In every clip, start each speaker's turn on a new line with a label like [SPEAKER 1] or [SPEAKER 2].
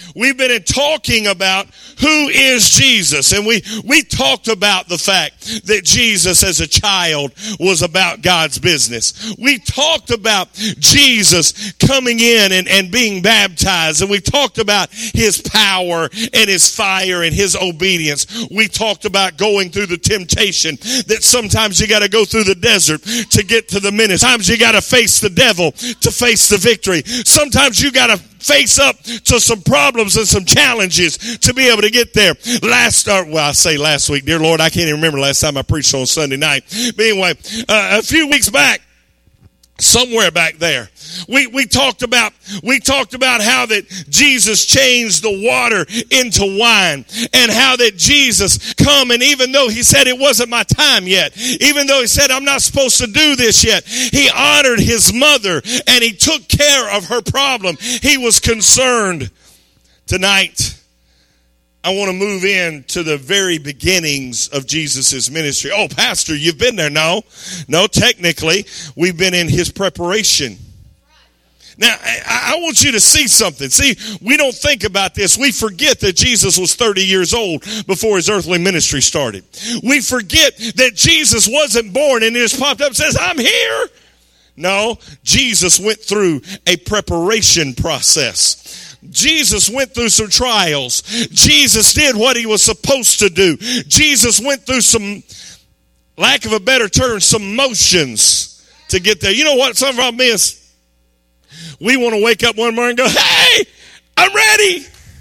[SPEAKER 1] We've been talking about who is Jesus. And we talked about the fact that Jesus as a child was about God's business. We talked about Jesus coming in and being baptized. And we talked about his power and his fire and his obedience. We talked about going through the temptation that sometimes you got to go through the desert to get to the ministry. Sometimes you got to face the devil to face the victory. Sometimes you got to face up to some problems and some challenges to be able to get there. I say last week, dear Lord, I can't even remember last time I preached on Sunday night. But anyway, a few weeks back, somewhere back there, we talked about how that Jesus changed the water into wine, and how that Jesus come, and even though he said it wasn't my time yet, even though he said I'm not supposed to do this yet, he honored his mother and he took care of her problem. He was concerned. Tonight, I want to move into the very beginnings of Jesus' ministry. Oh, Pastor, you've been there. No, technically, we've been in his preparation. Now, I want you to see something. See, we don't think about this. We forget that Jesus was 30 years old before his earthly ministry started. We forget that Jesus wasn't born and he just popped up and says, I'm here. No, Jesus went through a preparation process. Jesus went through some trials. Jesus did what he was supposed to do. Jesus went through some, lack of a better term, some motions to get there. You know what some of our miss? We want to wake up one morning and go, hey, I'm ready.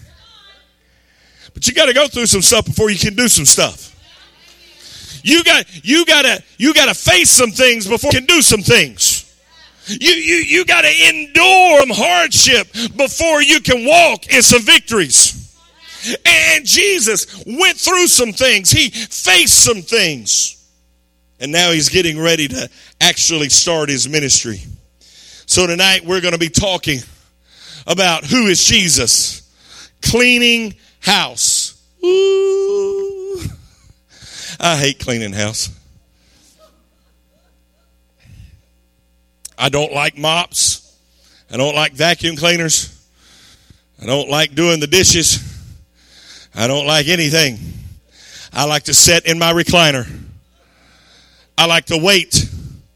[SPEAKER 1] But you got to go through some stuff before you can do some stuff. You got to face some things before you can do some things. You got to endure some hardship before you can walk in some victories. And Jesus went through some things. He faced some things. And now he's getting ready to actually start his ministry. So tonight we're going to be talking about who is Jesus. Cleaning house. Ooh. I hate cleaning house. I don't like mops. I don't like vacuum cleaners. I don't like doing the dishes. I don't like anything. I like to sit in my recliner. I like to wait.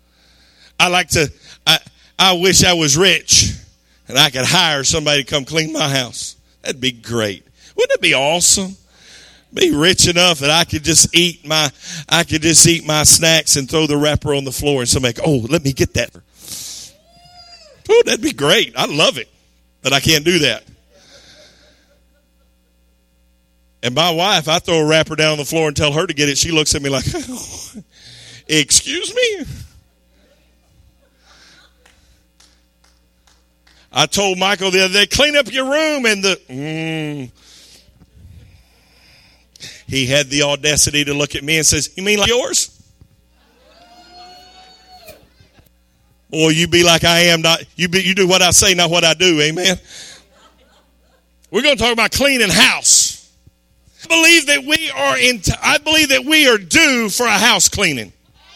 [SPEAKER 1] I wish I was rich and I could hire somebody to come clean my house. That'd be great. Wouldn't it be awesome? Be rich enough that I could just eat my snacks and throw the wrapper on the floor and somebody go, oh, let me get that. Oh, that'd be great. I love it. But I can't do that. And my wife, I throw a wrapper down on the floor and tell her to get it. She looks at me like, oh, excuse me? I told Michael the other day, clean up your room. And he had the audacity to look at me and says, you mean like yours? Or you be like I am, not you do what I say, not what I do. Amen. We're going to talk about cleaning house. I believe that we are due for a house cleaning.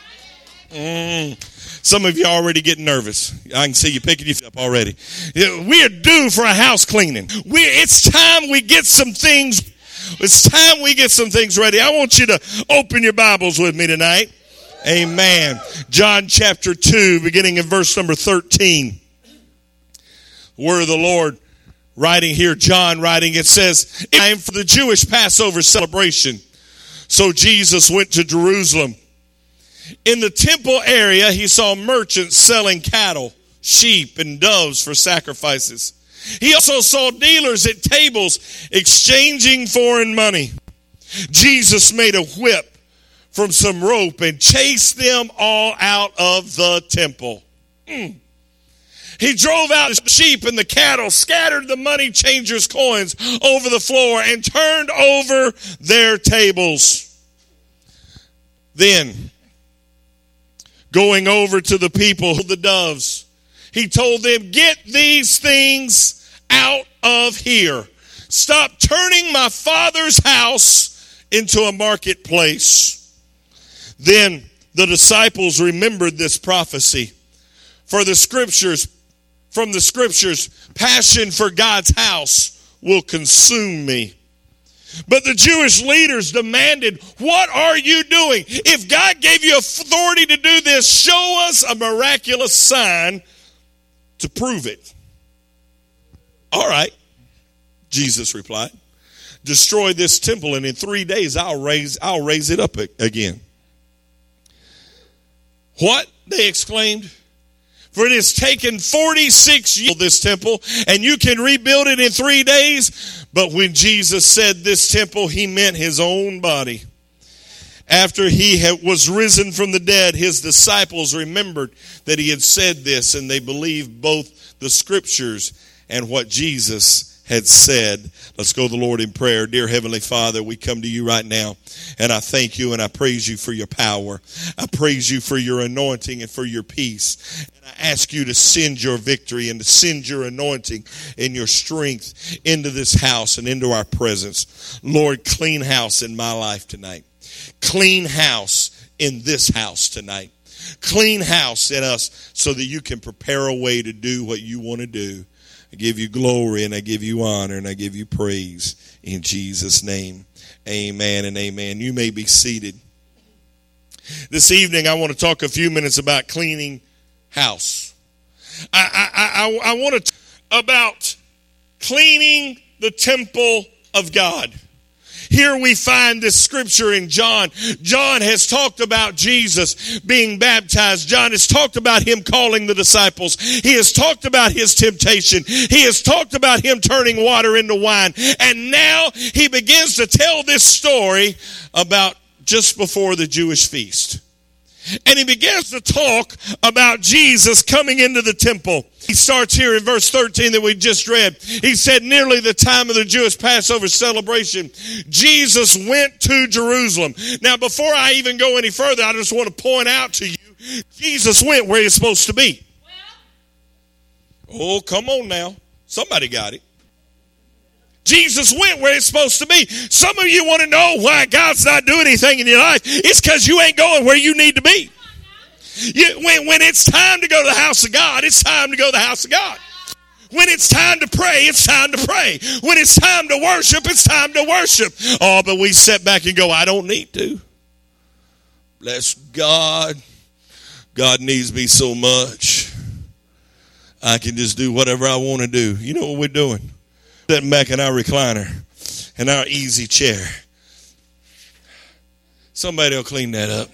[SPEAKER 1] Some of you are already getting nervous. I can see you picking your feet up already. We are due for a house cleaning. It's time we get some things. It's time we get some things ready. I want you to open your Bibles with me tonight. Amen. John chapter 2, beginning in verse number 13. Word of the Lord writing here, John writing, it says, time for the Jewish Passover celebration. So Jesus went to Jerusalem. In the temple area, he saw merchants selling cattle, sheep, and doves for sacrifices. He also saw dealers at tables exchanging foreign money. Jesus made a whip from some rope and chased them all out of the temple. He drove out the sheep and the cattle, scattered the money changers' coins over the floor, and turned over their tables. Then, going over to the people, the doves, he told them, get these things out of here. Stop turning my Father's house into a marketplace. Then the disciples remembered this prophecy. From the scriptures, passion for God's house will consume me. But the Jewish leaders demanded, what are you doing? If God gave you authority to do this, show us a miraculous sign to prove it. All right, Jesus replied. Destroy this temple, and in 3 days I'll raise it up again. What? They exclaimed. For it has taken 46 years to build this temple, and you can rebuild it in 3 days. But when Jesus said this temple, he meant his own body. After he was risen from the dead, his disciples remembered that he had said this, and they believed both the scriptures and what Jesus had said. Let's go to the Lord in prayer. Dear Heavenly Father, we come to you right now, and I thank you and I praise you for your power. I praise you for your anointing and for your peace. And I ask you to send your victory and to send your anointing and your strength into this house and into our presence. Lord, clean house in my life tonight. Clean house in this house tonight. Clean house in us so that you can prepare a way to do what you want to do. I give you glory and I give you honor and I give you praise in Jesus' name. Amen and amen. You may be seated. This evening I want to talk a few minutes about cleaning house. I want to talk about cleaning the temple of God. Here we find this scripture in John. John has talked about Jesus being baptized. John has talked about him calling the disciples. He has talked about his temptation. He has talked about him turning water into wine. And now he begins to tell this story about just before the Jewish feast. And he begins to talk about Jesus coming into the temple. He starts here in verse 13 that we just read. He said, nearly the time of the Jewish Passover celebration, Jesus went to Jerusalem. Now, before I even go any further, I just want to point out to you, Jesus went where he's supposed to be. Oh, come on now. Somebody got it. Jesus went where it's supposed to be. Some of you want to know why God's not doing anything in your life. It's because you ain't going where you need to be. When it's time to go to the house of God, it's time to go to the house of God. When it's time to pray, it's time to pray. When it's time to worship, it's time to worship. Oh, but we sit back and go, I don't need to. Bless God. God needs me so much. I can just do whatever I want to do. You know what we're doing? Sitting back in our recliner, in our easy chair. Somebody will clean that up.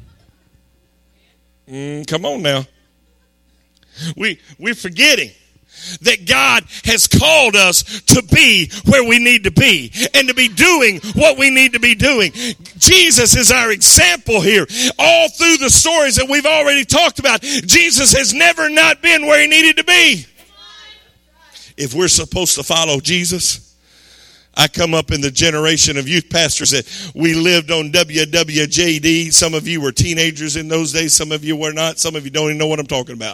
[SPEAKER 1] Come on now. We're forgetting that God has called us to be where we need to be and to be doing what we need to be doing. Jesus is our example here. All through the stories that we've already talked about, Jesus has never not been where he needed to be. If we're supposed to follow Jesus, I come up in the generation of youth pastors that we lived on WWJD. Some of you were teenagers in those days. Some of you were not. Some of you don't even know what I'm talking about.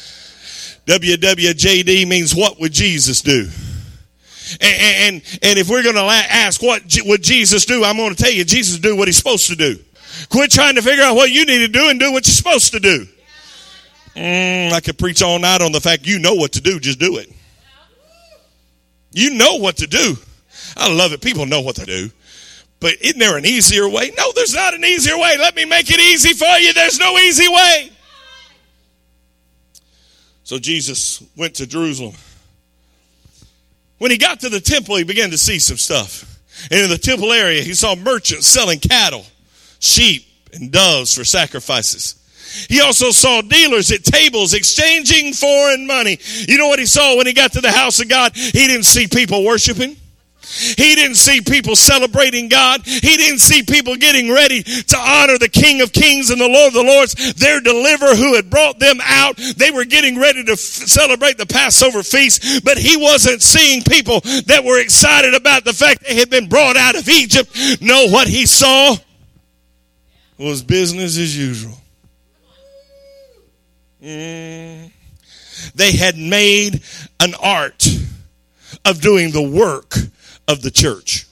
[SPEAKER 1] WWJD means what would Jesus do? And if we're going to ask what would Jesus do, I'm going to tell you Jesus do what he's supposed to do. Quit trying to figure out what you need to do and do what you're supposed to do. I could preach all night on the fact you know what to do. Just do it. You know what to do. I love it. People know what to do. But isn't there an easier way? No, there's not an easier way. Let me make it easy for you. There's no easy way. So Jesus went to Jerusalem. When he got to the temple, he began to see some stuff. And in the temple area, he saw merchants selling cattle, sheep, and doves for sacrifices. He also saw dealers at tables exchanging foreign money. You know what he saw when he got to the house of God? He didn't see people worshiping. He didn't see people celebrating God. He didn't see people getting ready to honor the King of Kings and the Lord of the Lords, their deliverer who had brought them out. They were getting ready to celebrate the Passover feast, but he wasn't seeing people that were excited about the fact they had been brought out of Egypt. No, what he saw was business as usual. They had made an art of doing the work of the church.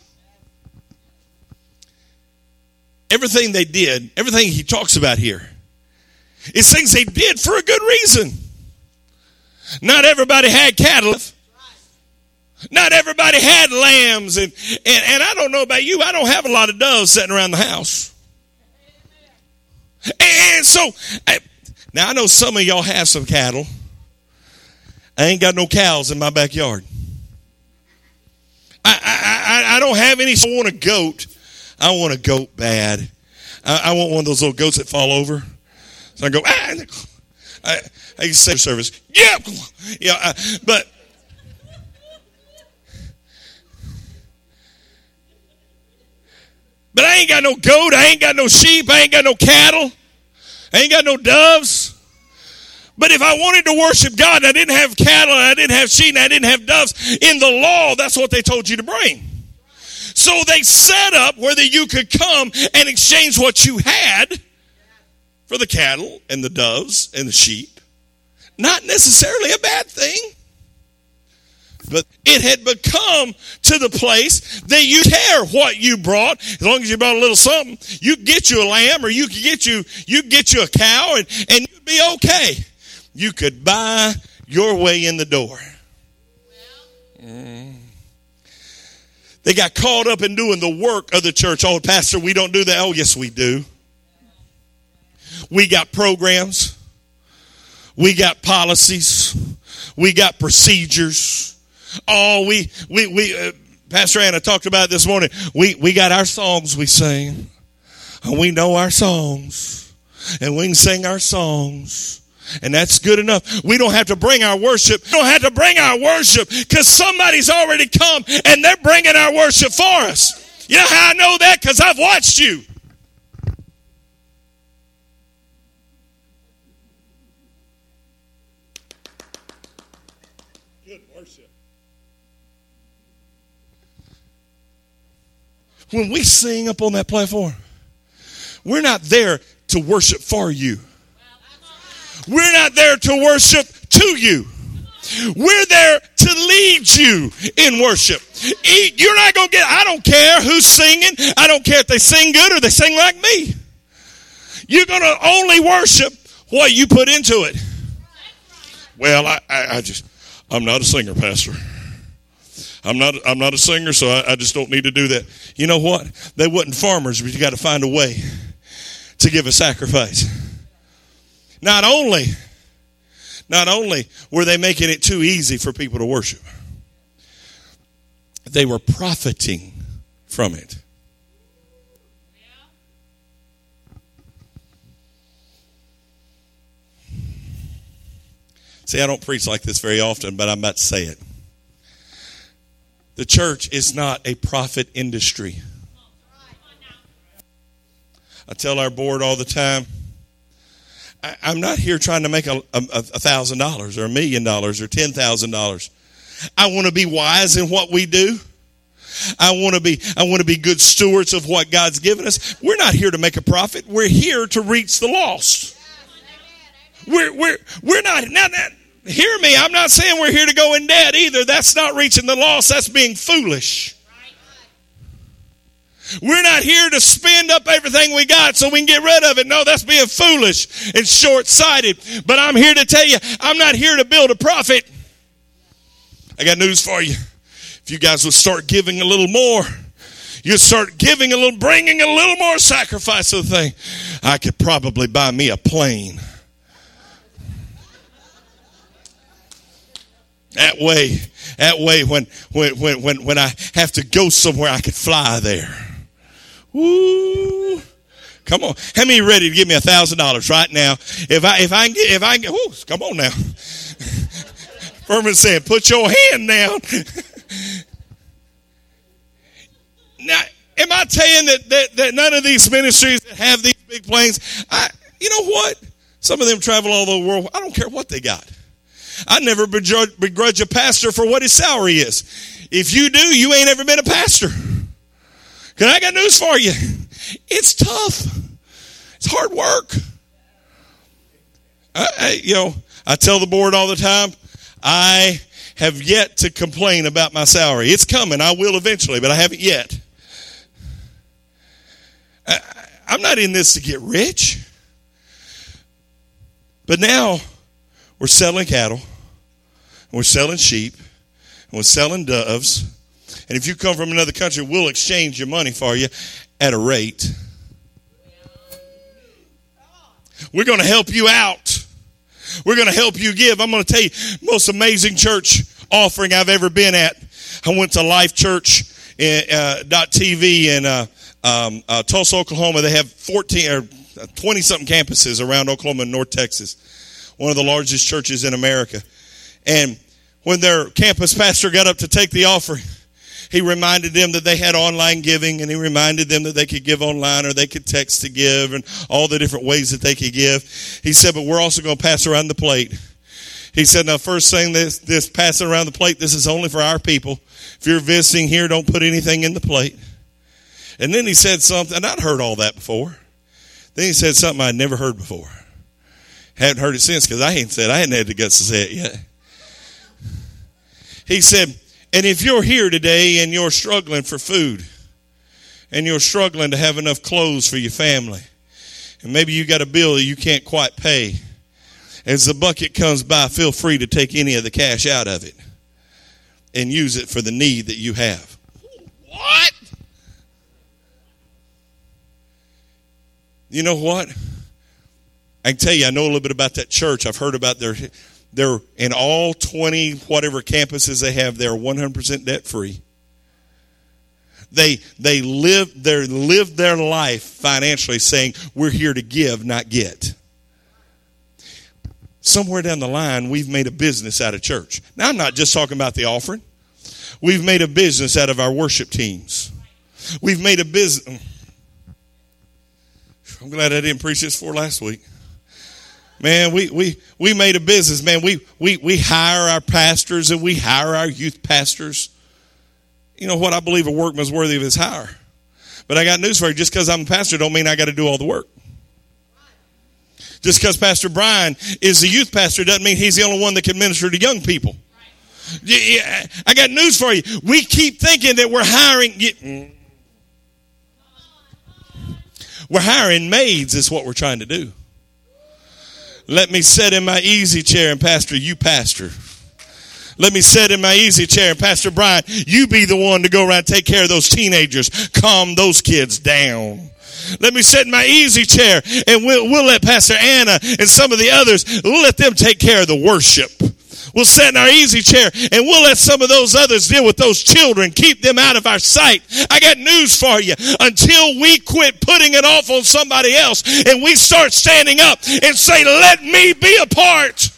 [SPEAKER 1] Everything they did, everything he talks about here, is things they did for a good reason. Not everybody had cattle. Not everybody had lambs. And I don't know about you, I don't have a lot of doves sitting around the house. And so, now I know some of y'all have some cattle. I ain't got no cows in my backyard. I don't have any. So I want a goat. I want a goat bad. I want one of those little goats that fall over. So I go, I used to say service. Yeah. But I ain't got no goat. I ain't got no sheep. I ain't got no cattle. I ain't got no doves. But if I wanted to worship God, and I didn't have cattle, and I didn't have sheep, and I didn't have doves, in the law, that's what they told you to bring. So they set up whether you could come and exchange what you had for the cattle and the doves and the sheep. Not necessarily a bad thing. But it had become to the place that you care what you brought. As long as you brought a little something, you could get you a lamb, or you could get you a cow, and you'd be okay. You could buy your way in the door. They got caught up in doing the work of the church. Oh, Pastor, we don't do that. Oh, yes, we do. We got programs. We got policies. We got procedures. Oh, we Pastor Anna talked about it this morning. We got our songs we sing. And we know our songs. And we can sing our songs. And that's good enough. We don't have to bring our worship. We don't have to bring our worship because somebody's already come and they're bringing our worship for us. You know how I know that? Because I've watched you. Good worship. When we sing up on that platform, we're not there to worship for you. We're not there to worship to you. We're there to lead you in worship. You're not going to get, I don't care who's singing. I don't care if they sing good or they sing like me. You're going to only worship what you put into it. Well, I'm not a singer, Pastor. I'm not a singer, so I just don't need to do that. You know what? They wasn't farmers, but you got to find a way to give a sacrifice. Not only were they making it too easy for people to worship, they were profiting from it. See, I don't preach like this very often, but I'm about to say it. The church is not a profit industry. I tell our board all the time, I'm not here trying to make $1,000 or $1 million or $10,000. I want to be wise in what we do. I want to be good stewards of what God's given us. We're not here to make a profit. We're here to reach the lost. We're not now. Hear me. I'm not saying we're here to go in debt either. That's not reaching the lost. That's being foolish. We're not here to spend up everything we got so we can get rid of it. No, that's being foolish and short-sighted. But I'm here to tell you, I'm not here to build a profit. I got news for you. If you guys would start giving a little more, you start giving a little, bringing a little more sacrifice to the thing, I could probably buy me a plane. That way, when I have to go somewhere, I could fly there. Woo! Come on, how many ready to give me $1,000 right now? If I can, whoo, come on now. Furman saying, "Put your hand down." Now, am I saying that none of these ministries that have these big planes? You know what? Some of them travel all over the world. I don't care what they got. I never begrudge a pastor for what his salary is. If you do, you ain't ever been a pastor. Because I got news for you. It's tough. It's hard work. I tell the board all the time, I have yet to complain about my salary. It's coming. I will eventually, but I haven't yet. I'm not in this to get rich. But now we're selling cattle. We're selling sheep. and was selling doves. And if you come from another country, we'll exchange your money for you at a rate. We're going to help you out. We're going to help you give. I'm going to tell you, most amazing church offering I've ever been at. I went to Life Church .tv in Tulsa, Oklahoma. They have 14 or 20-something campuses around Oklahoma and North Texas. One of the largest churches in America. And when their campus pastor got up to take the offering, he reminded them that they had online giving, and he reminded them that they could give online or they could text to give and all the different ways that they could give. He said, but we're also going to pass around the plate. He said, now first thing, this passing around the plate, this is only for our people. If you're visiting here, don't put anything in the plate. And then he said something, and I'd heard all that before. Then he said something I'd never heard before. Hadn't heard it since because I hadn't had the guts to say it yet. He said, and if you're here today and you're struggling for food and you're struggling to have enough clothes for your family, and maybe you got a bill that you can't quite pay, as the bucket comes by, feel free to take any of the cash out of it and use it for the need that you have. What? You know what? I can tell you, I know a little bit about that church. I've heard about they're in all 20 whatever campuses they have, they're 100% debt free. They live their life financially saying, we're here to give, not get. Somewhere down the line, we've made a business out of church. Now, I'm not just talking about the offering. We've made a business out of our worship teams. We've made a business. I'm glad I didn't preach this for last week. Man, we made a business, man. We hire our pastors and we hire our youth pastors. You know what? I believe a workman's worthy of his hire. But I got news for you. Just because I'm a pastor don't mean I got to do all the work. Just because Pastor Brian is the youth pastor doesn't mean he's the only one that can minister to young people. Yeah, I got news for you. We keep thinking that we're hiring maids is what we're trying to do. Let me sit in my easy chair and pastor, you pastor. Let me sit in my easy chair and Pastor Brian, you be the one to go around and take care of those teenagers. Calm those kids down. Let me sit in my easy chair and we'll let Pastor Anna and some of the others, we'll let them take care of the worship. We'll sit in our easy chair and we'll let some of those others deal with those children, keep them out of our sight. I got news for you. Until we quit putting it off on somebody else and we start standing up and say, let me be a part.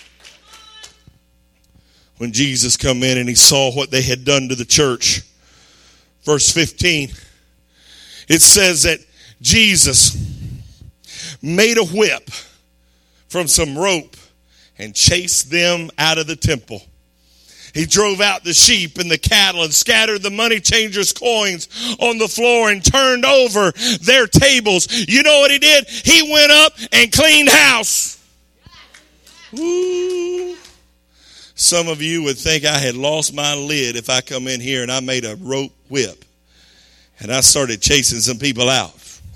[SPEAKER 1] When Jesus come in and he saw what they had done to the church, verse 15, it says that Jesus made a whip from some rope and chased them out of the temple. He drove out the sheep and the cattle and scattered the money changers' coins on the floor and turned over their tables. You know what he did? He went up and cleaned house. Ooh. Some of you would think I had lost my lid if I come in here and I made a rope whip and I started chasing some people out.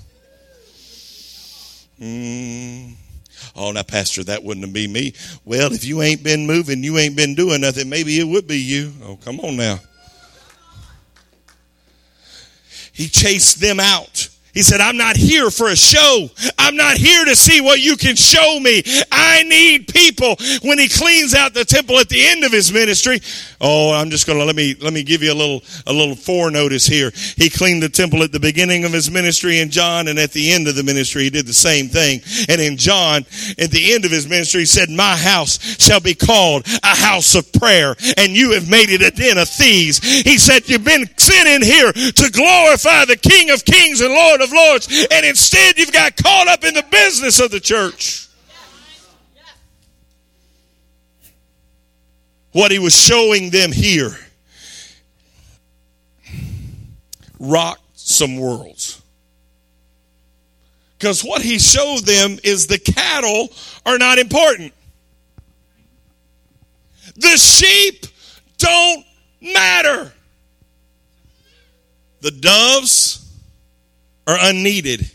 [SPEAKER 1] Oh, now, Pastor, that wouldn't be me. Well, if you ain't been moving, you ain't been doing nothing, maybe it would be you. Oh, come on now. He chased them out. He said, I'm not here for a show. I'm not here to see what you can show me. I need people. When he cleans out the temple at the end of his ministry, I'm just going to let me give you a little forenotice here. He cleaned the temple at the beginning of his ministry in John, and at the end of the ministry he did the same thing. And in John, at the end of his ministry, he said, my house shall be called a house of prayer, and you have made it a den of thieves. He said, you've been sent in here to glorify the King of Kings and Lord of Lords, and instead you've got caught up in the business of the church. What he was showing them here rocked some worlds. Because what he showed them is the cattle are not important. The sheep don't matter. The doves are unneeded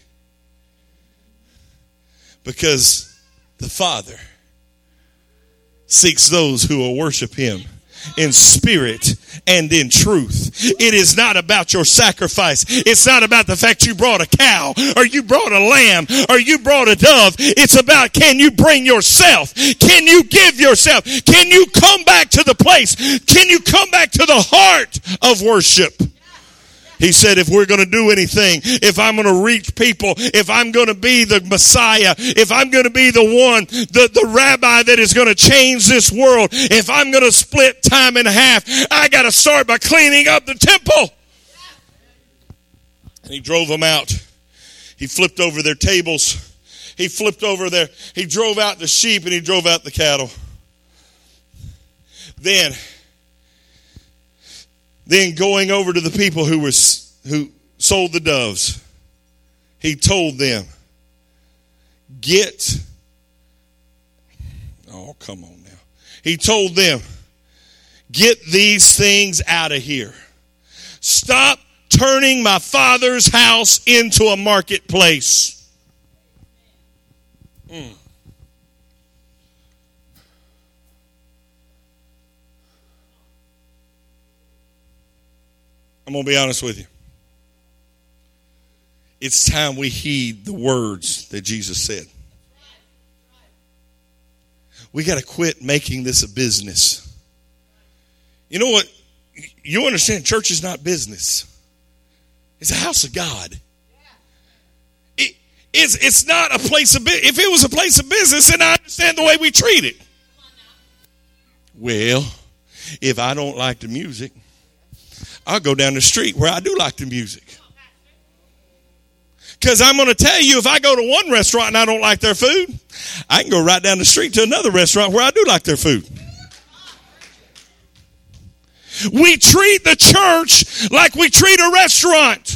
[SPEAKER 1] because the Father seeks those who will worship him in spirit and in truth. It is not about your sacrifice. It's not about the fact you brought a cow or you brought a lamb or you brought a dove. It's about, can you bring yourself? Can you give yourself? Can you come back to the place? Can you come back to the heart of worship? He said, if we're going to do anything, if I'm going to reach people, if I'm going to be the Messiah, if I'm going to be the one, the rabbi that is going to change this world, if I'm going to split time in half, I got to start by cleaning up the temple. And he drove them out. He flipped over their tables. He drove out the sheep and he drove out the cattle. Then going over to the people who sold the doves, he told them, come on now. He told them, get these things out of here. Stop turning my Father's house into a marketplace. I'm going to be honest with you. It's time we heed the words that Jesus said. We got to quit making this a business. You know what? You understand, church is not business. It's a house of God. It's not a place of business. If it was a place of business, then I understand the way we treat it. Well, if I don't like the music, I'll go down the street where I do like the music. Because I'm going to tell you, if I go to one restaurant and I don't like their food, I can go right down the street to another restaurant where I do like their food. We treat the church like we treat a restaurant.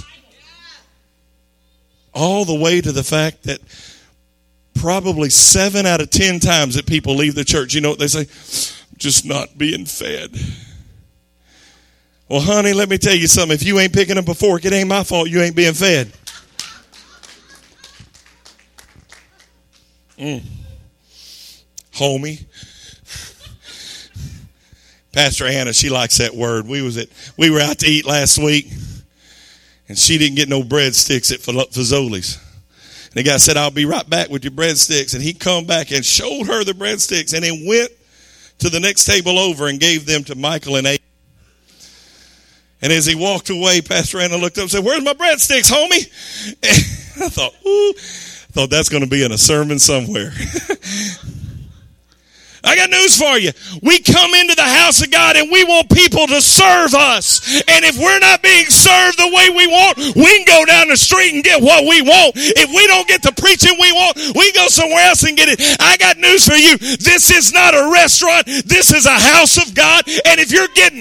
[SPEAKER 1] All the way to the fact that probably 7 out of 10 times that people leave the church, you know what they say? Just not being fed. Well, honey, let me tell you something. If you ain't picking up a fork, it ain't my fault you ain't being fed. Homie. Pastor Anna, she likes that word. We were out to eat last week, and she didn't get no breadsticks at Fazoli's. And the guy said, I'll be right back with your breadsticks. And he come back and showed her the breadsticks and then went to the next table over and gave them to Michael and A. And as he walked away, Pastor Anna looked up and said, where's my breadsticks, homie? And I thought that's going to be in a sermon somewhere. I got news for you. We come into the house of God and we want people to serve us. And if we're not being served the way we want, we can go down the street and get what we want. If we don't get the preaching we want, we go somewhere else and get it. I got news for you. This is not a restaurant. This is a house of God. And if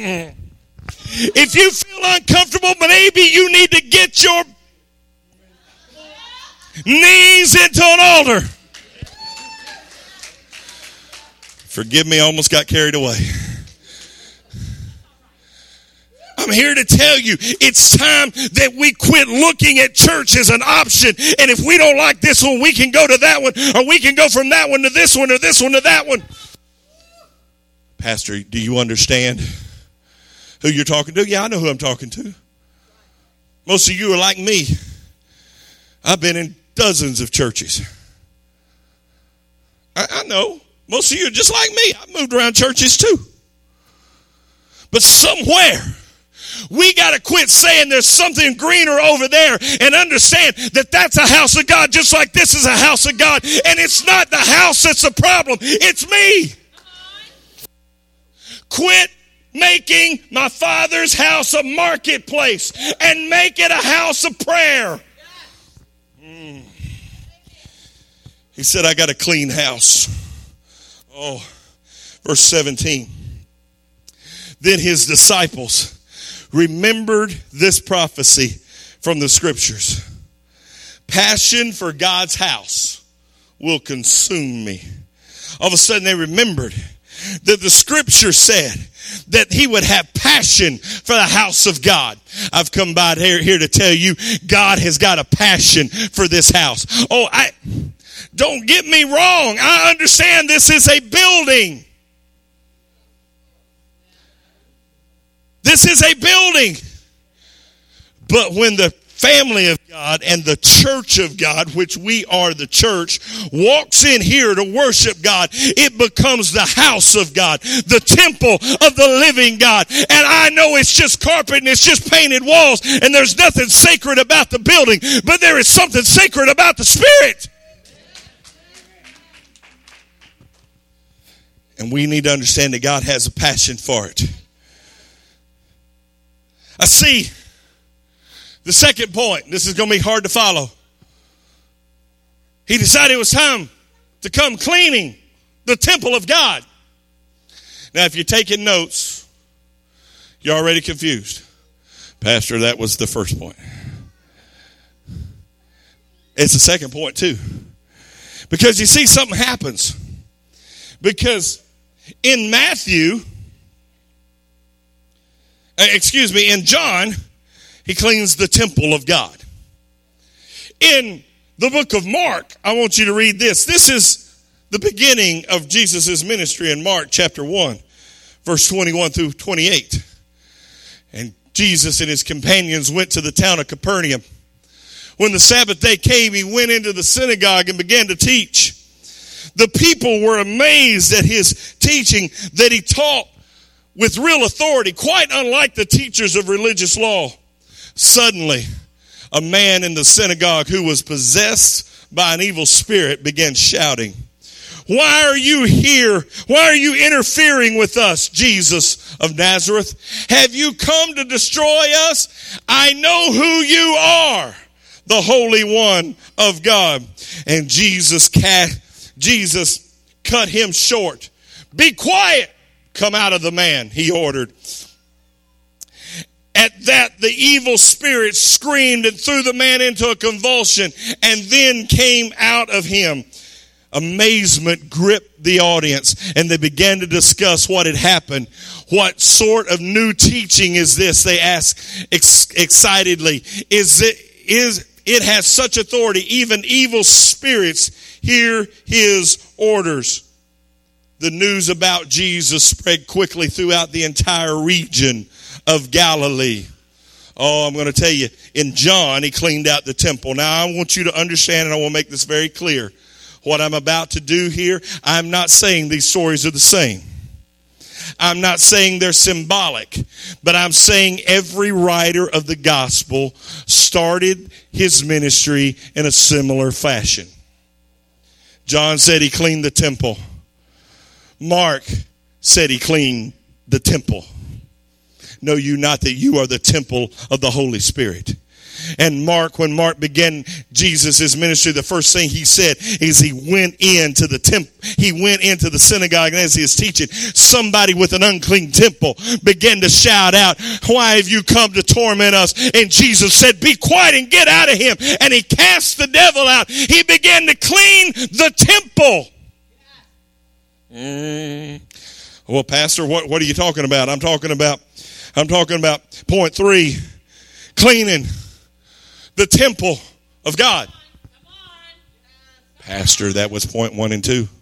[SPEAKER 1] you feel uncomfortable, maybe you need to get your knees into an altar. Forgive me, I almost got carried away. I'm here to tell you, it's time that we quit looking at church as an option. And if we don't like this one, we can go to that one, or we can go from that one to this one, or this one to that one. Pastor, do you understand who you're talking to? Yeah, I know who I'm talking to. Most of you are like me. I've been in dozens of churches. I know. Most of you are just like me. I've moved around churches too. But somewhere, we got to quit saying there's something greener over there and understand that that's a house of God just like this is a house of God. And it's not the house that's the problem. It's me. Quit making my Father's house a marketplace and make it a house of prayer. He said, I got a clean house. Oh, verse 17. Then his disciples remembered this prophecy from the scriptures. Passion for God's house will consume me. All of a sudden they remembered that the scripture said that he would have passion for the house of God. I've come by here to tell you, God has got a passion for this house. Don't get me wrong. I understand this is a building. This is a building. But when the family of God and the church of God, which we are the church, walks in here to worship God, it becomes the house of God, the temple of the living God. And I know it's just carpet and it's just painted walls and there's nothing sacred about the building, but there is something sacred about the Spirit. And we need to understand that God has a passion for it. I see the second point. This is going to be hard to follow. He decided it was time to come cleaning the temple of God. Now, if you're taking notes, you're already confused. Pastor, that was the first point. It's the second point too. Because you see, something happens. Because in in John, he cleans the temple of God. In the book of Mark, I want you to read this. This is the beginning of Jesus' ministry in Mark chapter 1, verse 21 through 28. And Jesus and his companions went to the town of Capernaum. When the Sabbath day came, he went into the synagogue and began to teach. The people were amazed at his teaching, that he taught with real authority, quite unlike the teachers of religious law. Suddenly, a man in the synagogue who was possessed by an evil spirit began shouting, "Why are you here? Why are you interfering with us, Jesus of Nazareth? Have you come to destroy us? I know who you are, the Holy One of God." And Jesus cut him short. "Be quiet. Come out of the man," he ordered. At that, the evil spirit screamed and threw the man into a convulsion and then came out of him. Amazement gripped the audience, and they began to discuss what had happened. "What sort of new teaching is this?" they asked excitedly. It has such authority, even evil spirits hear his orders." The news about Jesus spread quickly throughout the entire region of Galilee. Oh, I'm going to tell you, in John, he cleaned out the temple. Now, I want you to understand, and I want to make this very clear. What I'm about to do here, I'm not saying these stories are the same. I'm not saying they're symbolic, but I'm saying every writer of the gospel started his ministry in a similar fashion. John said he cleaned the temple. Mark said he cleaned the temple. Know you not that you are the temple of the Holy Spirit? And Mark, when Mark began Jesus' ministry, the first thing he said is he went into the temple. He went into the synagogue, and as he was teaching, somebody with an unclean temple began to shout out, "Why have you come to torment us?" And Jesus said, "Be quiet and get out of him." And he cast the devil out. He began to clean the temple. Well, Pastor, what are you talking about? I'm talking about point 3, cleaning the temple of God. Pastor, that was point 1 and 2.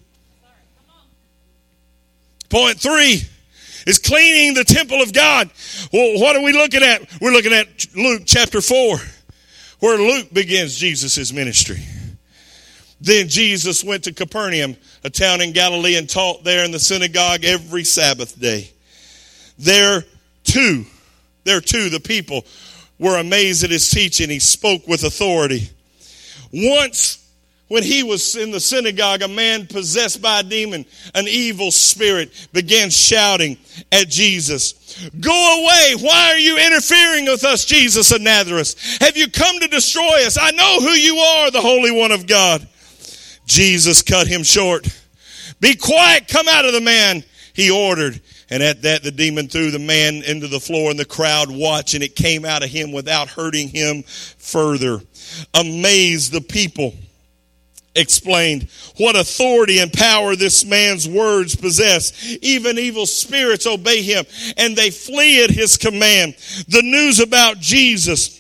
[SPEAKER 1] Point 3 is cleaning the temple of God. Well, what are we looking at? We're looking at Luke chapter 4, where Luke begins Jesus' ministry. Then Jesus went to Capernaum, a town in Galilee, and taught there in the synagogue every Sabbath day. There too, the people were amazed at his teaching. He spoke with authority. Once, when he was in the synagogue, a man possessed by a demon, an evil spirit, began shouting at Jesus, "Go away! Why are you interfering with us, Jesus of Nazareth? Have you come to destroy us? I know who you are, the Holy One of God." Jesus cut him short. "Be quiet, come out of the man," he ordered. And at that, the demon threw the man into the floor, and the crowd watched, and it came out of him without hurting him further. Amazed, the people explained what authority and power this man's words possess. Even evil spirits obey him, and they flee at his command. The news about Jesus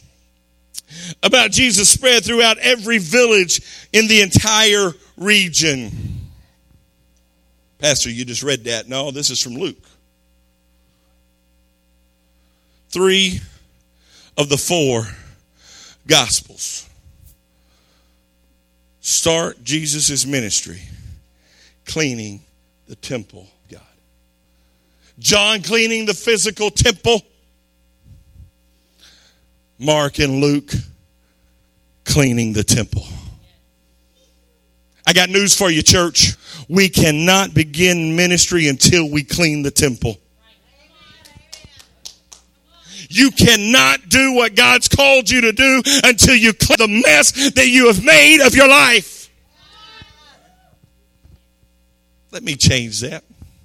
[SPEAKER 1] spread throughout every village in the entire region. Pastor, you just read that. No, this is from Luke. 3 of the 4 Gospels start Jesus' ministry cleaning the temple of God. John cleaning the physical temple. Mark and Luke cleaning the temple. I got news for you, church. We cannot begin ministry until we clean the temple. You cannot do what God's called you to do until you clean the mess that you have made of your life. Let me change that.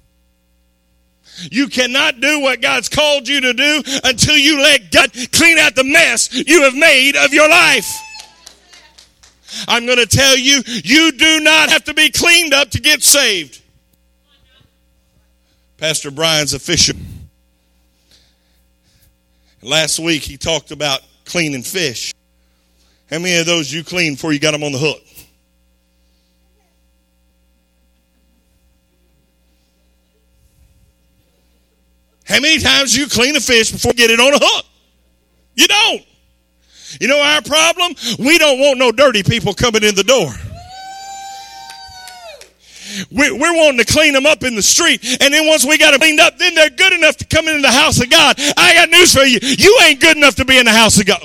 [SPEAKER 1] You cannot do what God's called you to do until you let God clean out the mess you have made of your life. I'm going to tell you, you do not have to be cleaned up to get saved. Pastor Brian's a fisherman. Last week he talked about cleaning fish. How many of those you cleaned before you got them on the hook? How many times do you clean a fish before you get it on a hook? You don't. You know our problem? We don't want no dirty people coming in the door. We're wanting to clean them up in the street, and then once we got them cleaned up, then they're good enough to come into the house of God. I got news for you. You ain't good enough to be in the house of God.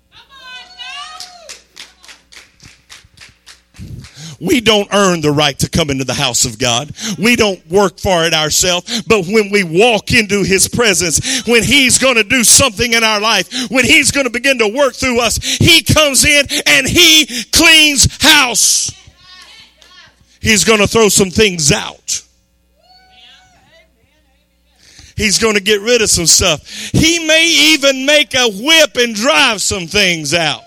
[SPEAKER 1] We don't earn the right to come into the house of God. We don't work for it ourselves. But when we walk into his presence, when he's going to do something in our life, when he's going to begin to work through us, he comes in and he cleans house. He's going to throw some things out. He's going to get rid of some stuff. He may even make a whip and drive some things out.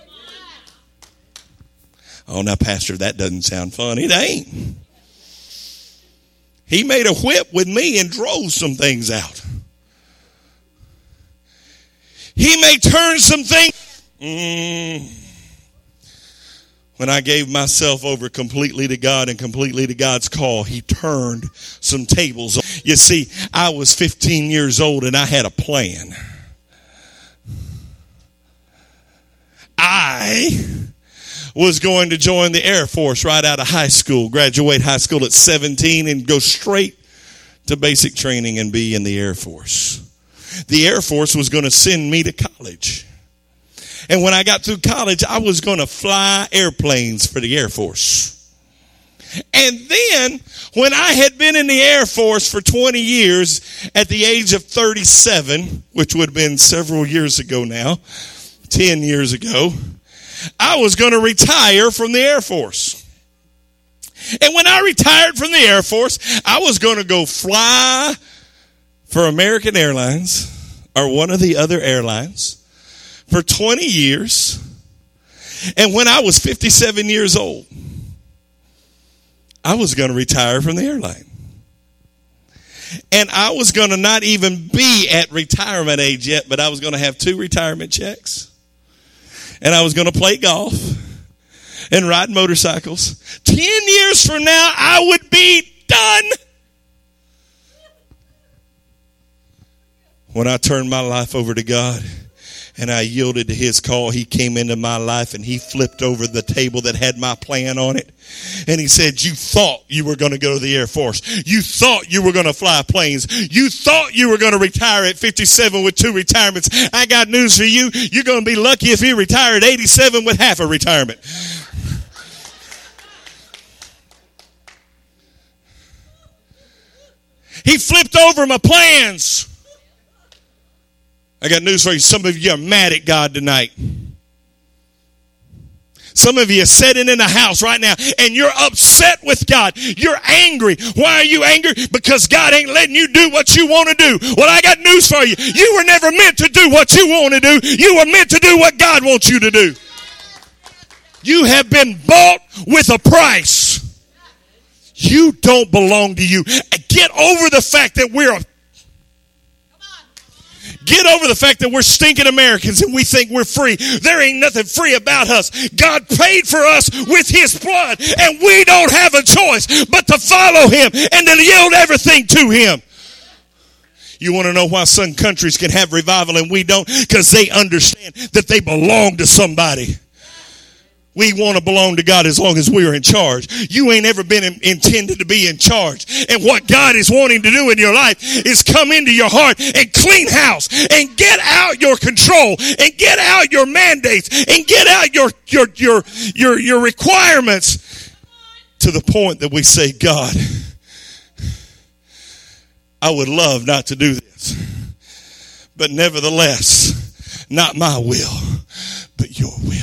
[SPEAKER 1] Oh, now, Pastor, that doesn't sound fun. It ain't. He made a whip with me and drove some things out. He may turn some things. When I gave myself over completely to God and completely to God's call, he turned some tables. You see, I was 15 years old and I had a plan. I was going to join the Air Force right out of high school, graduate high school at 17 and go straight to basic training and be in the Air Force. The Air Force was going to send me to college. And when I got through college, I was going to fly airplanes for the Air Force. And then when I had been in the Air Force for 20 years at the age of 37, which would have been several years ago now, 10 years ago, I was going to retire from the Air Force. And when I retired from the Air Force, I was going to go fly for American Airlines or one of the other airlines for 20 years. And when I was 57 years old, I was going to retire from the airline. And I was going to not even be at retirement age yet, but I was going to have 2 retirement checks. And I was going to play golf and ride motorcycles. 10 years from now, I would be done. When I turned my life over to God and I yielded to his call, he came into my life and he flipped over the table that had my plan on it. And he said, you thought you were going to go to the Air Force. You thought you were going to fly planes. You thought you were going to retire at 57 with 2 retirements. I got news for you. You're going to be lucky if you retire at 87 with half a retirement. He flipped over my plans. I got news for you. Some of you are mad at God tonight. Some of you are sitting in the house right now and you're upset with God. You're angry. Why are you angry? Because God ain't letting you do what you want to do. Well, I got news for you. You were never meant to do what you want to do. You were meant to do what God wants you to do. You have been bought with a price. You don't belong to you. Get over the fact that Get over the fact that we're stinking Americans and we think we're free. There ain't nothing free about us. God paid for us with his blood, and we don't have a choice but to follow him and to yield everything to him. You want to know why some countries can have revival and we don't? Because they understand that they belong to somebody. We want to belong to God as long as we're in charge. You ain't ever been intended to be in charge. And what God is wanting to do in your life is come into your heart and clean house and get out your control and get out your mandates and get out your requirements to the point that we say, God, I would love not to do this, but nevertheless, not my will, but your will.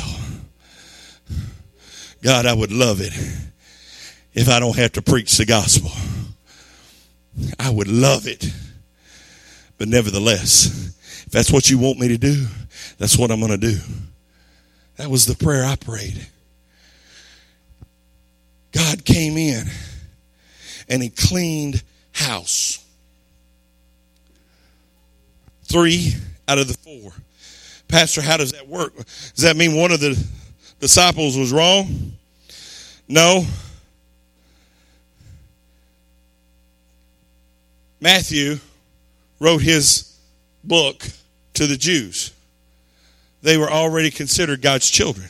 [SPEAKER 1] God, I would love it if I don't have to preach the gospel. I would love it. But nevertheless, if that's what you want me to do, that's what I'm going to do. That was the prayer I prayed. God came in and he cleaned house. 3 out of the 4. Pastor, how does that work? Does that mean one of the disciples was wrong? No. Matthew wrote his book to the Jews. They were already considered God's children.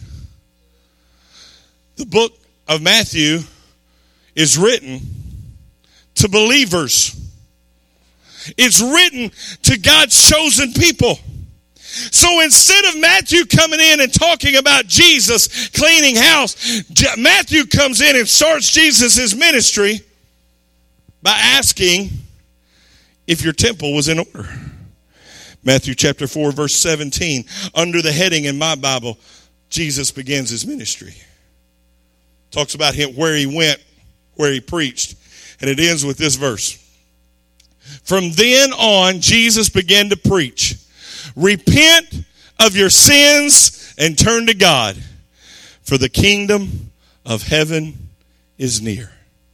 [SPEAKER 1] The book of Matthew is written to believers. It's written to God's chosen people. So instead of Matthew coming in and talking about Jesus cleaning house, Matthew comes in and starts Jesus' ministry by asking if your temple was in order. Matthew chapter 4, verse 17. Under the heading in my Bible, Jesus begins his ministry. Talks about him, where he went, where he preached. And it ends with this verse. From then on, Jesus began to preach. Repent of your sins and turn to God, for the kingdom of heaven is near.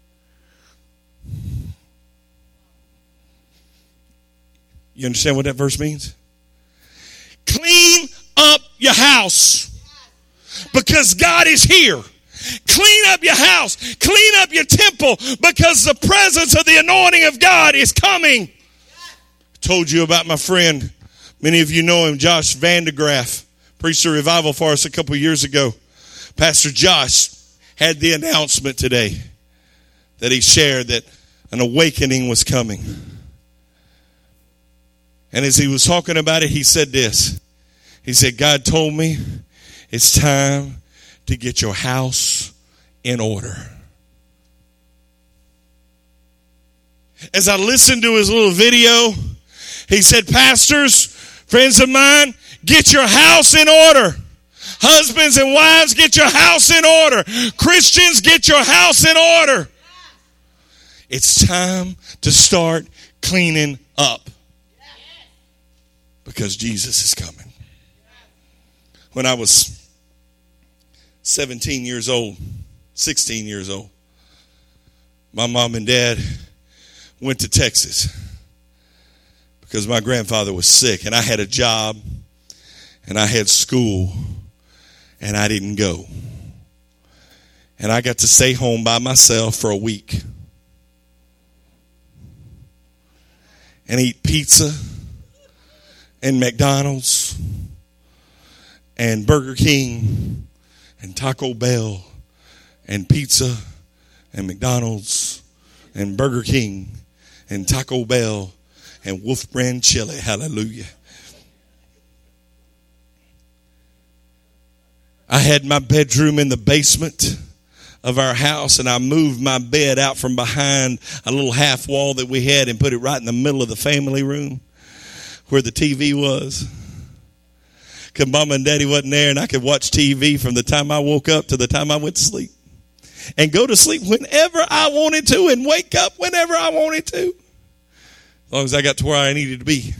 [SPEAKER 1] You understand what that verse means? Clean up your house because God is here. Clean up your house. Clean up your temple because the presence of the anointing of God is coming. I told you about my friend. Many of you know him, Josh Vandegraff. Preached a revival for us a couple years ago. Pastor Josh had the announcement today that he shared that an awakening was coming. And as he was talking about it, he said this. He said, God told me it's time to get your house in order. As I listened to his little video, he said, pastors, friends of mine, get your house in order. Husbands and wives, get your house in order. Christians, get your house in order. It's time to start cleaning up because Jesus is coming. When I was 16 years old, my mom and dad went to Texas because my grandfather was sick and I had a job and I had school and I didn't go. And I got to stay home by myself for a week and eat pizza and McDonald's and Burger King and Taco Bell and pizza and McDonald's and Burger King and Taco Bell and Wolf Brand chili. Hallelujah. I had my bedroom in the basement of our house, and I moved my bed out from behind a little half wall that we had and put it right in the middle of the family room where the TV was. Because Mama and Daddy wasn't there, and I could watch TV from the time I woke up to the time I went to sleep. And go to sleep whenever I wanted to and wake up whenever I wanted to. As long as I got to where I needed to be.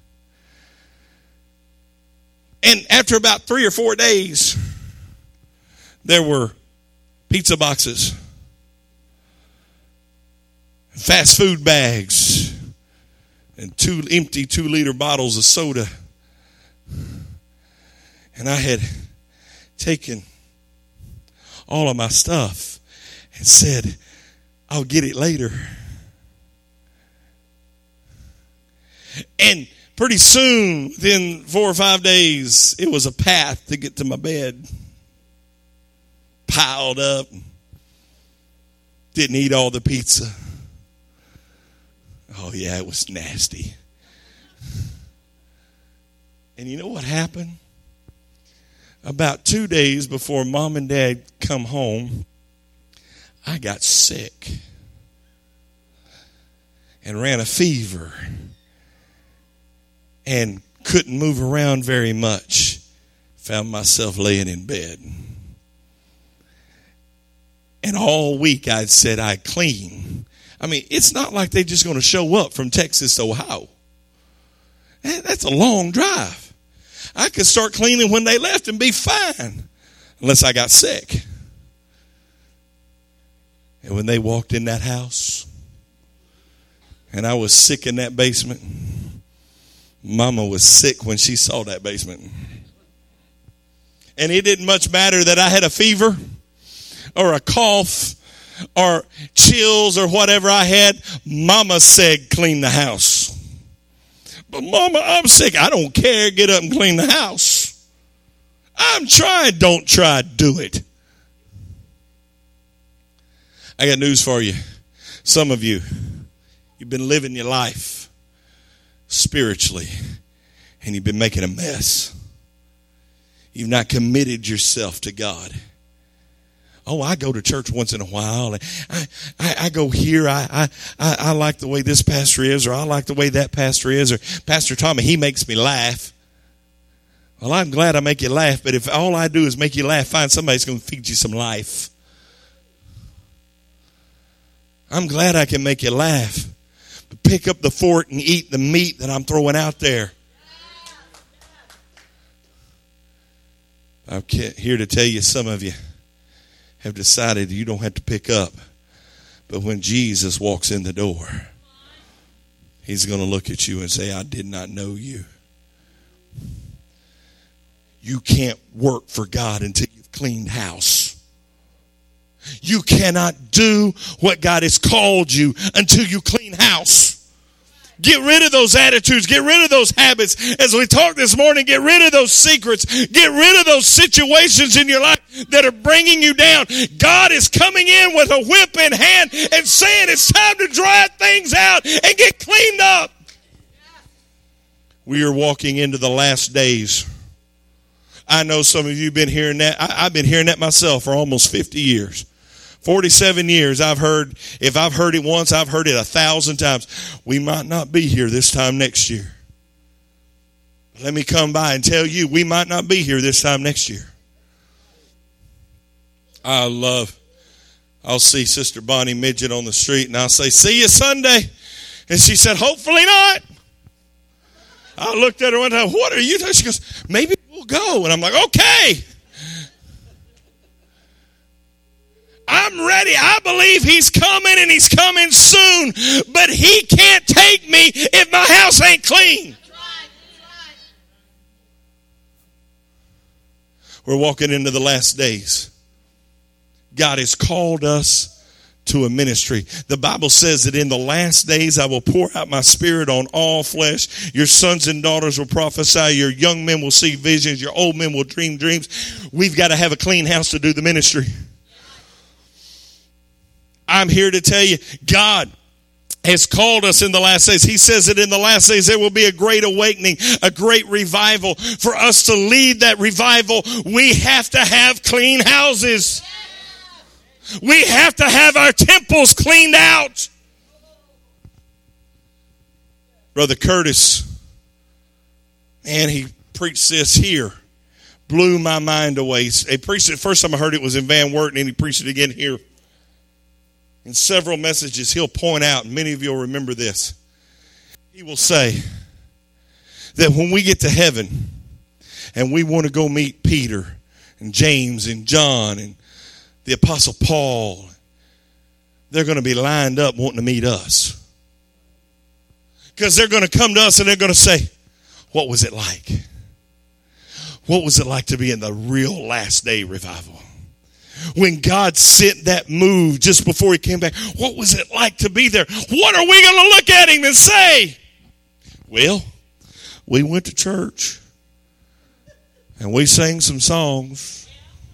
[SPEAKER 1] And after about 3 or 4 days, there were pizza boxes, fast food bags, and 2 empty 2-liter bottles of soda. And I had taken all of my stuff and said, I'll get it later. And pretty soon, within 4 or 5 days, it was a path to get to my bed. Piled up. Didn't eat all the pizza. Oh, yeah, it was nasty. And you know what happened? About 2 days before Mom and Dad come home, I got sick and ran a fever and couldn't move around very much. Found myself laying in bed. And all week I'd said I'd clean. I mean, it's not like they're just going to show up from Texas to Ohio. That's a long drive. I could start cleaning when they left and be fine, unless I got sick. And when they walked in that house, and I was sick in that basement, Mama was sick when she saw that basement. And it didn't much matter that I had a fever or a cough or chills or whatever I had. Mama said, clean the house. But Mama, I'm sick. I don't care. Get up and clean the house. I'm trying. Don't try. Do it. I got news for you. Some of you, you've been living your life spiritually and you've been making a mess. You've not committed yourself to God. Oh, I go to church once in a while. I go here. I like the way this pastor is, or I like the way that pastor is, or Pastor Tommy, he makes me laugh. Well, I'm glad I make you laugh, but if all I do is make you laugh, find somebody that's going to feed you some life. I'm glad I can make you laugh, but pick up the fork and eat the meat that I'm throwing out there. I'm here to tell you, some of you have decided you don't have to pick up. But when Jesus walks in the door, he's going to look at you and say, I did not know you. You can't work for God until you've cleaned house. You cannot do what God has called you until you clean house. Get rid of those attitudes. Get rid of those habits. As we talked this morning, get rid of those secrets. Get rid of those situations in your life that are bringing you down. God is coming in with a whip in hand and saying it's time to dry things out and get cleaned up. We are walking into the last days. I know some of you have been hearing that. I've been hearing that myself for almost 50 years. 47 years, I've heard, if I've heard it once, I've heard it 1,000 times. We might not be here this time next year. Let me come by and tell you, we might not be here this time next year. I'll see Sister Bonnie Midget on the street and I'll say, see you Sunday. And she said, hopefully not. I looked at her one time, what are you doing? She goes, maybe we'll go. And I'm like, okay. I'm ready. I believe he's coming and he's coming soon. But he can't take me if my house ain't clean. We're walking into the last days. God has called us to a ministry. The Bible says that in the last days I will pour out my spirit on all flesh. Your sons and daughters will prophesy. Your young men will see visions. Your old men will dream dreams. We've got to have a clean house to do the ministry. I'm here to tell you, God has called us in the last days. He says that in the last days there will be a great awakening, a great revival. For us to lead that revival, we have to have clean houses. We have to have our temples cleaned out. Brother Curtis, man, he preached this here. Blew my mind away. He preached it, first time I heard it was in Van Wert, and he preached it again here. In several messages, he'll point out, and many of you will remember this. He will say that when we get to heaven and we want to go meet Peter and James and John and the Apostle Paul, they're going to be lined up wanting to meet us. Because they're going to come to us and they're going to say, what was it like? What was it like to be in the real last day revival? When God sent that move just before he came back, what was it like to be there? What are we going to look at him and say? Well, we went to church and we sang some songs.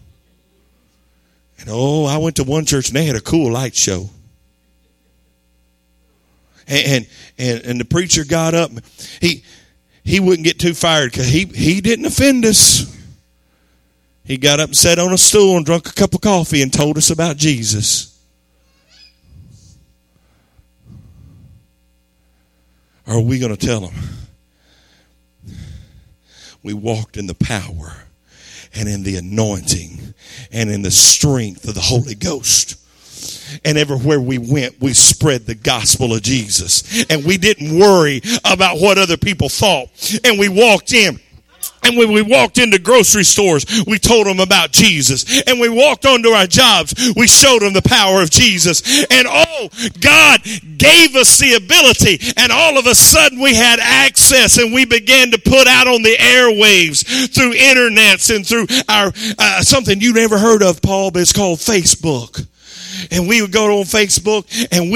[SPEAKER 1] And I went to one church and they had a cool light show. And the preacher got up. He wouldn't get too fired because he didn't offend us. He got up and sat on a stool and drank a cup of coffee and told us about Jesus. Or are we going to tell them? We walked in the power and in the anointing and in the strength of the Holy Ghost. And everywhere we went, we spread the gospel of Jesus. And we didn't worry about what other people thought. And we walked in. And when we walked into grocery stores, we told them about Jesus. And we walked onto our jobs, we showed them the power of Jesus. And God gave us the ability. And all of a sudden we had access and we began to put out on the airwaves through internets and through our, something you never heard of, Paul, but it's called Facebook. And we would go on Facebook and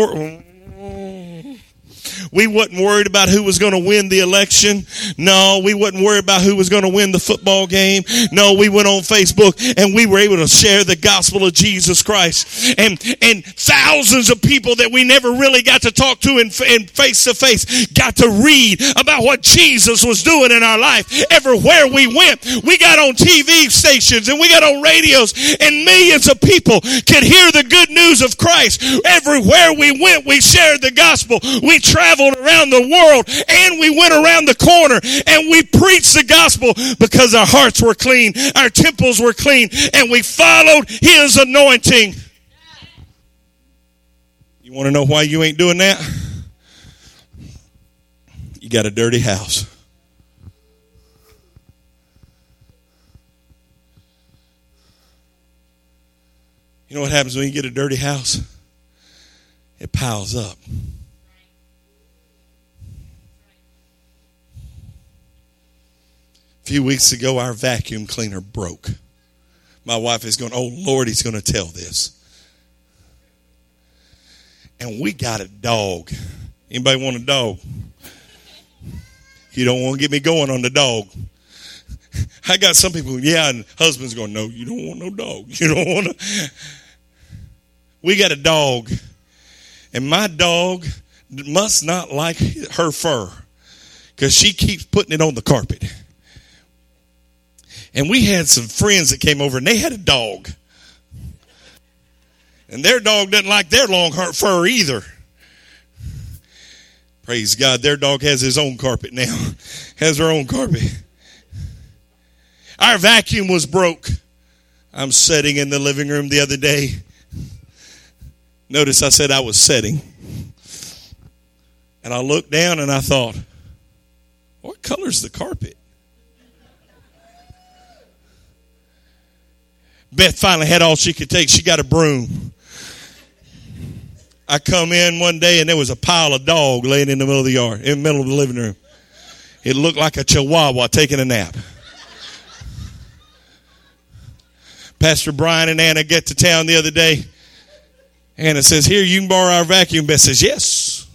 [SPEAKER 1] we wasn't worried about who was going to win the election. No, we wasn't worried about who was going to win the football game. No, we went on Facebook and we were able to share the gospel of Jesus Christ. And thousands of people that we never really got to talk to in face to face got to read about what Jesus was doing in our life. Everywhere we went, we got on TV stations and we got on radios and millions of people could hear the good news of Christ. Everywhere we went, we shared the gospel. We traveled around the world and we went around the corner and we preached the gospel because our hearts were clean, our temples were clean, and we followed his anointing. You want to know why you ain't doing that? You got a dirty house. You know what happens when you get a dirty house? It piles up. A few weeks ago, our vacuum cleaner broke. My wife is going, oh, Lord, he's going to tell this. And we got a dog. Anybody want a dog? You don't want to get me going on the dog. I got some people, yeah, and husbands going, no, you don't want no dog. You don't want to. We got a dog. And my dog must not like her fur because she keeps putting it on the carpet. And we had some friends that came over and they had a dog. And their dog doesn't like their long fur either. Praise God, their dog has his own carpet now. Has her own carpet. Our vacuum was broke. I'm sitting in the living room the other day. Notice I said I was sitting. And I looked down and I thought, what color's the carpet? Beth finally had all she could take. She got a broom. I come in one day and there was a pile of dog laying in the middle of the yard, in the middle of the living room. It looked like a chihuahua taking a nap. Pastor Brian and Anna get to town the other day. Anna says, here, you can borrow our vacuum. Beth says, yes.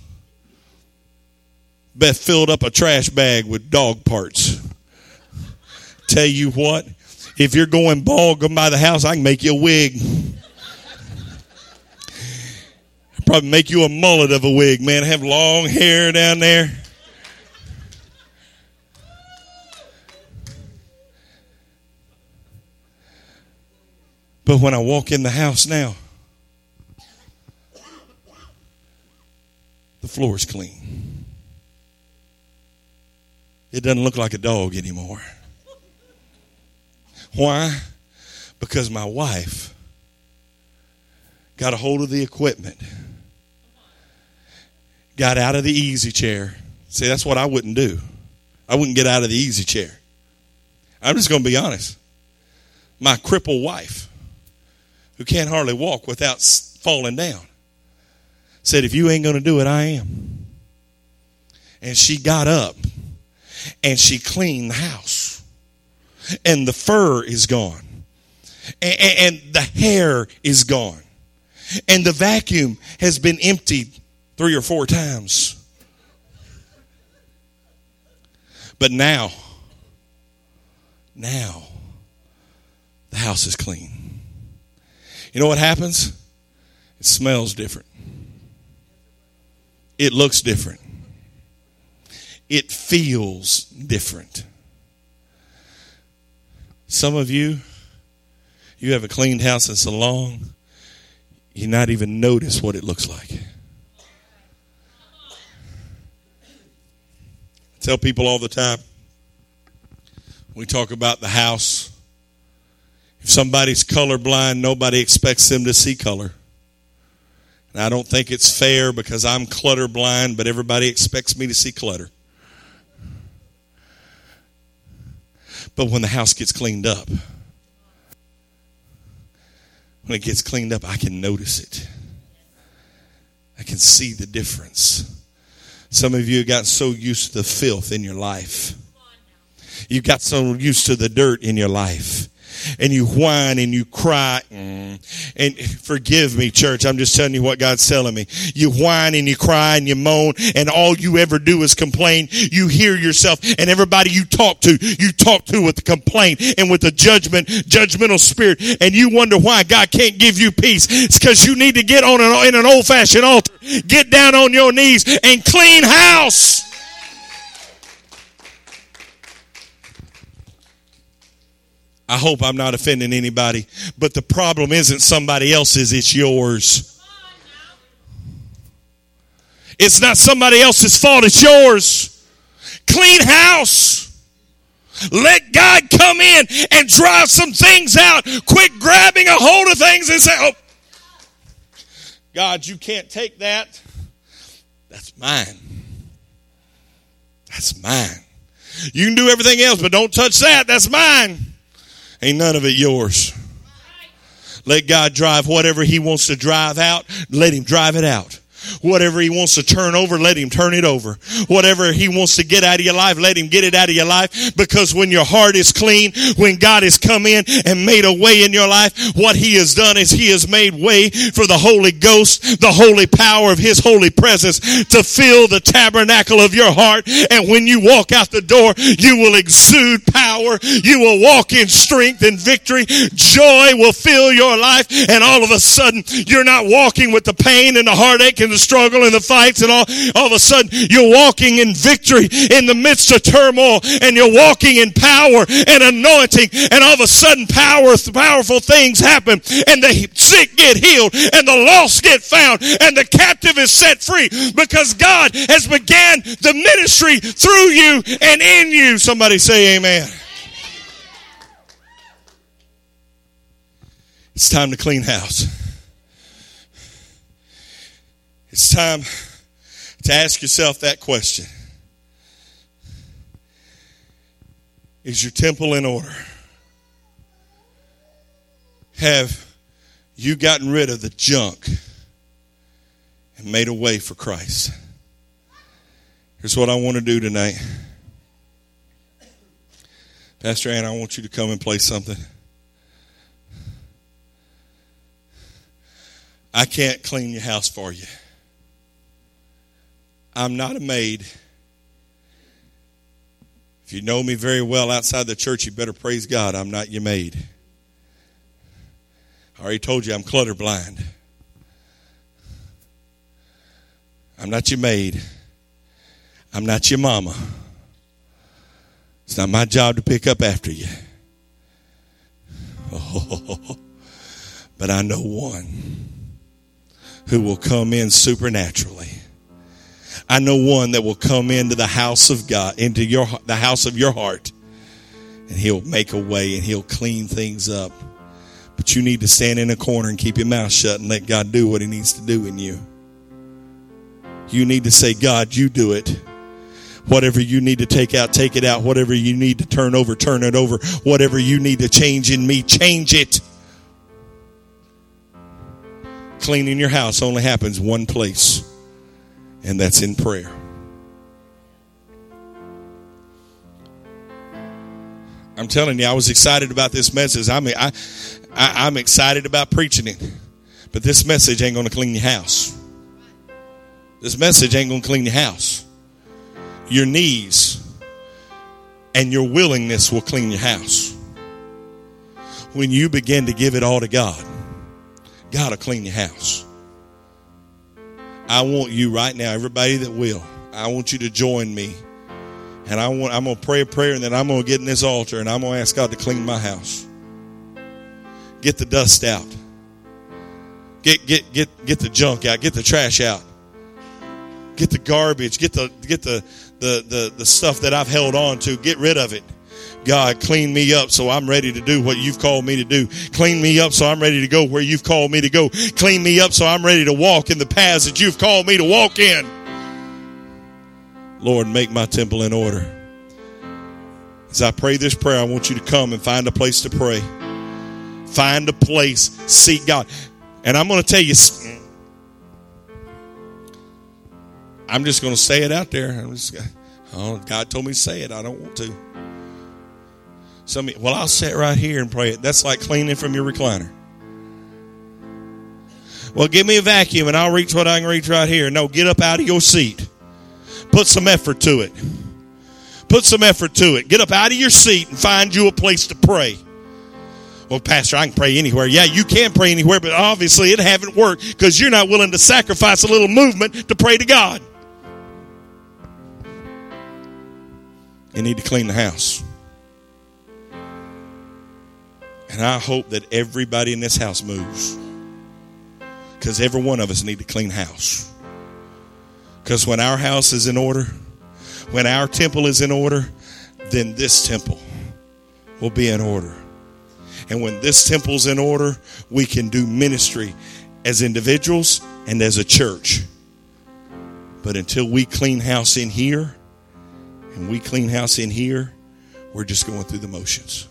[SPEAKER 1] Beth filled up a trash bag with dog parts. Tell you what, if you're going bald, come by the house, I can make you a wig. I'll probably make you a mullet of a wig, man. Have long hair down there. But when I walk in the house now, the floor is clean. It doesn't look like a dog anymore. Why? Because my wife got a hold of the equipment, got out of the easy chair. See, that's what I wouldn't do. I wouldn't get out of the easy chair. I'm just going to be honest. My crippled wife, who can't hardly walk without falling down, said, if you ain't going to do it, I am. And she got up and she cleaned the house. And the fur is gone. And the hair is gone. And the vacuum has been emptied 3 or 4 times. But now, the house is clean. You know what happens? It smells different. It looks different. It feels different. Some of you have a cleaned house in so long, you not even notice what it looks like. I tell people all the time, we talk about the house. If somebody's colorblind, nobody expects them to see color. And I don't think it's fair because I'm clutter blind, but everybody expects me to see clutter. But when the house gets cleaned up, when it gets cleaned up, I can notice it. I can see the difference. Some of you have gotten so used to the filth in your life. You've got so used to the dirt in your life. And you whine and you cry. And forgive me, church, I'm just telling you what God's telling me. You whine and you cry and you moan, and all you ever do is complain. You hear yourself, and everybody you talk to with the complaint and with the judgmental spirit. And you wonder why God can't give you peace. It's because you need to get on in an old-fashioned altar, get down on your knees and clean house. I hope I'm not offending anybody, but the problem isn't somebody else's, it's yours. It's not somebody else's fault, it's yours. Clean house. Let God come in and drive some things out. Quit grabbing a hold of things and say, oh, God, you can't take that. That's mine. That's mine. You can do everything else, but don't touch that. That's mine. Ain't none of it yours. Let God drive whatever he wants to drive out. Let him drive it out. Whatever he wants to turn over, let him turn it over. Whatever he wants to get out of your life, let him get it out of your life. Because when your heart is clean, when God has come in and made a way in your life, what he has done is he has made way for the Holy Ghost, the holy power of his holy presence to fill the tabernacle of your heart. And when you walk out the door, you will exude power. You will walk in strength and victory. Joy will fill your life. And all of a sudden, you're not walking with the pain and the heartache and the struggle and the fights and all of a sudden you're walking in victory in the midst of turmoil, and you're walking in power and anointing, and all of a sudden powerful things happen, and the sick get healed, and the lost get found, and the captive is set free, because God has began the ministry through you and in you. Somebody say amen. It's time to clean house. It's time to ask yourself that question. Is your temple in order? Have you gotten rid of the junk and made a way for Christ? Here's what I want to do tonight. Pastor Ann, I want you to come and play something. I can't clean your house for you. I'm not a maid. If you know me very well outside the church, you better praise God. I'm not your maid. I already told you I'm clutter blind. I'm not your maid. I'm not your mama. It's not my job to pick up after you. Oh, but I know one who will come in supernaturally. I know one that will come into the house of God, into the house of your heart, and he'll make a way and he'll clean things up. But you need to stand in a corner and keep your mouth shut and let God do what he needs to do in you. You need to say, God, you do it. Whatever you need to take out, take it out. Whatever you need to turn over, turn it over. Whatever you need to change in me, change it. Cleaning your house only happens one place. And that's in prayer. I'm telling you, I was excited about this message. I'm excited about preaching it. But this message ain't going to clean your house. This message ain't going to clean your house. Your knees and your willingness will clean your house. When you begin to give it all to God, God will clean your house. I want you right now, everybody that will, I want you to join me. And I'm going to pray a prayer, and then I'm going to get in this altar, and I'm going to ask God to clean my house. Get the dust out. Get the junk out. Get the trash out. Get the garbage. Get the stuff that I've held on to. Get rid of it. God, clean me up so I'm ready to do what you've called me to do. Clean me up so I'm ready to go where you've called me to go. Clean me up so I'm ready to walk in the paths that you've called me to walk in. Lord, make my temple in order. As I pray this prayer, I want you to come and find a place to pray. Find a place. Seek God. And I'm going to tell you, I'm just going to say it out there. God told me to say it. I don't want to. Well, I'll sit right here and pray it. That's like cleaning from your recliner. Well, give me a vacuum and I'll reach what I can reach right here. No, get up out of your seat. Put some effort to it. Put some effort to it. Get up out of your seat and find you a place to pray. Well, Pastor, I can pray anywhere. Yeah, you can pray anywhere, but obviously it haven't worked because you're not willing to sacrifice a little movement to pray to God. You need to clean the house. And I hope that everybody in this house moves. Because every one of us need to clean house. Because when our house is in order, when our temple is in order, then this temple will be in order. And when this temple's in order, we can do ministry as individuals and as a church. But until we clean house in here, and we clean house in here, we're just going through the motions.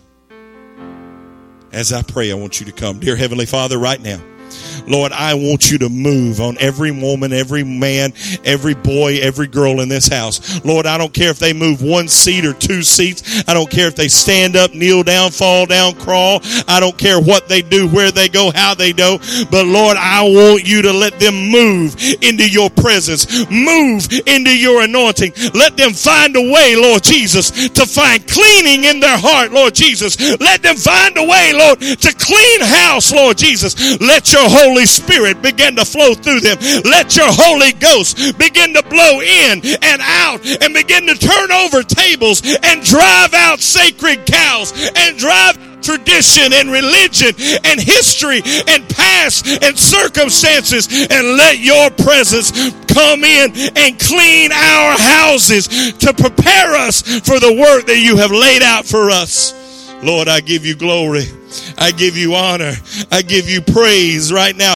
[SPEAKER 1] As I pray, I want you to come. Dear Heavenly Father, right now, Lord, I want you to move on every woman, every man, every boy, every girl in this house. Lord, I don't care if they move 1 seat or 2 seats. I don't care if they stand up, kneel down, fall down, crawl. I don't care what they do, where they go, how they go. But Lord, I want you to let them move into your presence. Move into your anointing. Let them find a way, Lord Jesus, to find cleaning in their heart, Lord Jesus. Let them find a way, Lord, to clean house, Lord Jesus. Let your Holy Spirit begin to flow through them. Let your Holy Ghost begin to blow in and out and begin to turn over tables and drive out sacred cows and drive tradition and religion and history and past and circumstances, and let your presence come in and clean our houses to prepare us for the work that you have laid out for us. Lord, I give you glory. I give you honor. I give you praise right now.